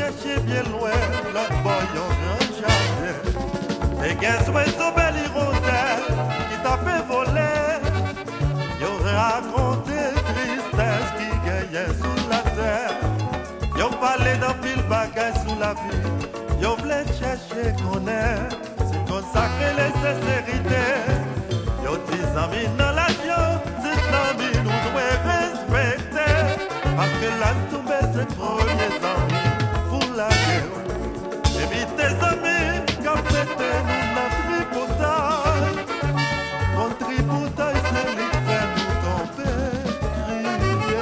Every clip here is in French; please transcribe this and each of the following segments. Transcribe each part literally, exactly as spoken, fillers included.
chercher bien loin, l'autre boy en grand jardin. Les gars oiseaux belle hirondelle qui t'a fait voler. Yo raconté tristesse qui gagnait sous la terre. Yo parlé d'un pile bagaille sous la vie. Yo voulait chercher connaître, c'est consacrer les sincérités. Yo dis amis dans la vie, c'est amis nous devons respecter. Parce que là tombé c'est premiers amis pour la guerre. Évite tes amis, comme c'était nous notre tripotaille. Ton tripotaille c'est lui qui fait nous tomber, crier.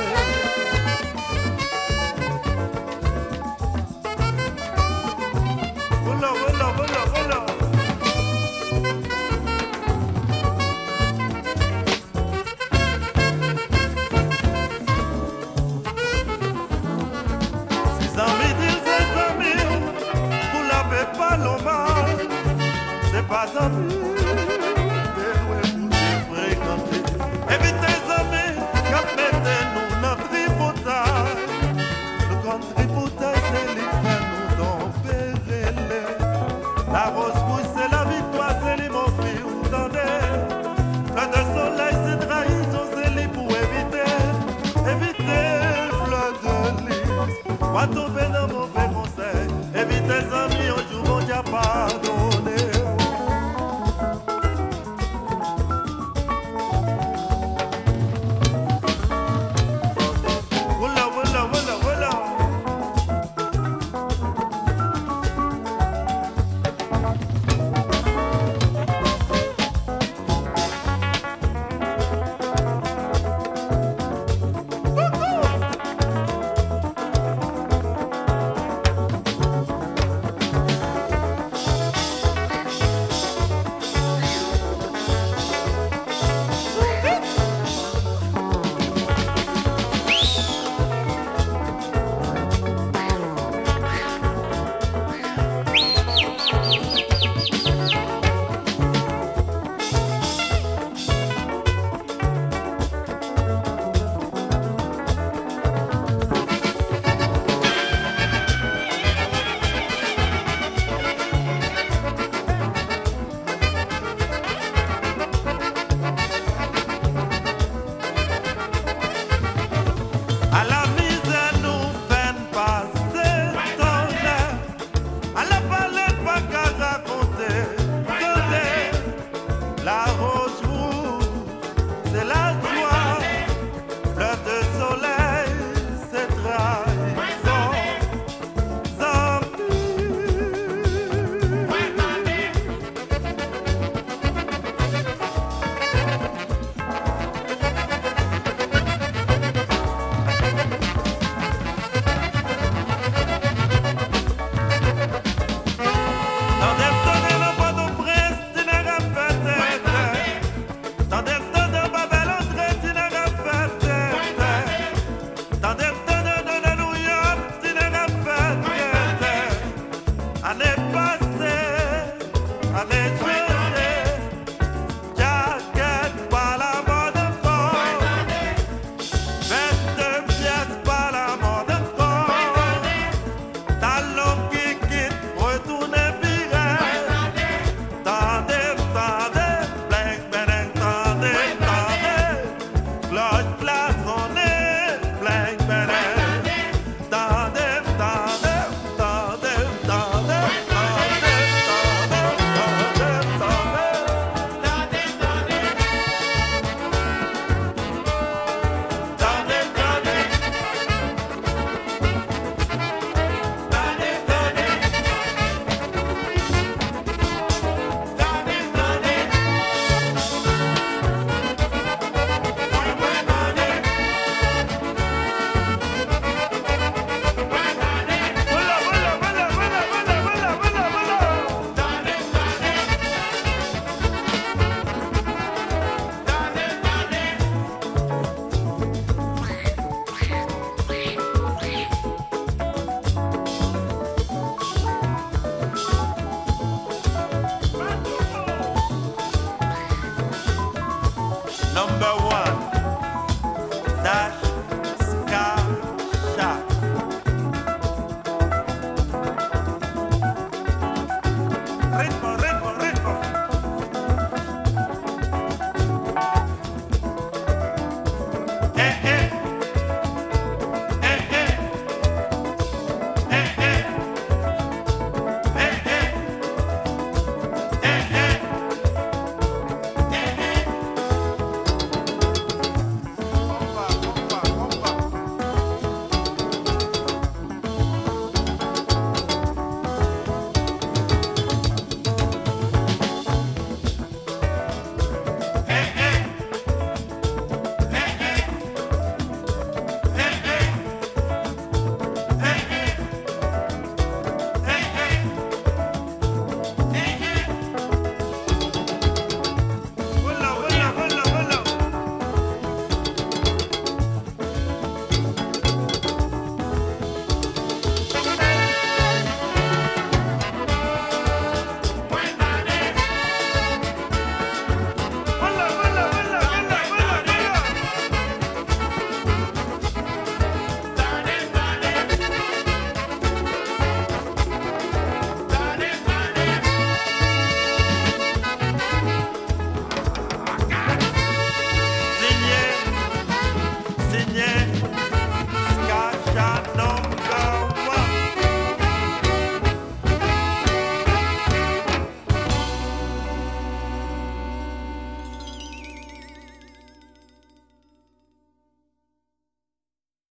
Voilà, voilà, voilà, voilà. Ses amis disent ses amis, vous l'avez pas normal. C'est pas amis, mais vous vous fréquentez. Évitez les amis, quand mettez-nous notre tripotaille. Le grand tripotaille, c'est les fait nous tomber. La rose pousse, c'est la victoire, c'est les mon frère, vous entendez. Fleur de soleil, c'est trahison, c'est les pour éviter. Éviter, fleur de lys. Moi tomber dans mon mauvais conseil.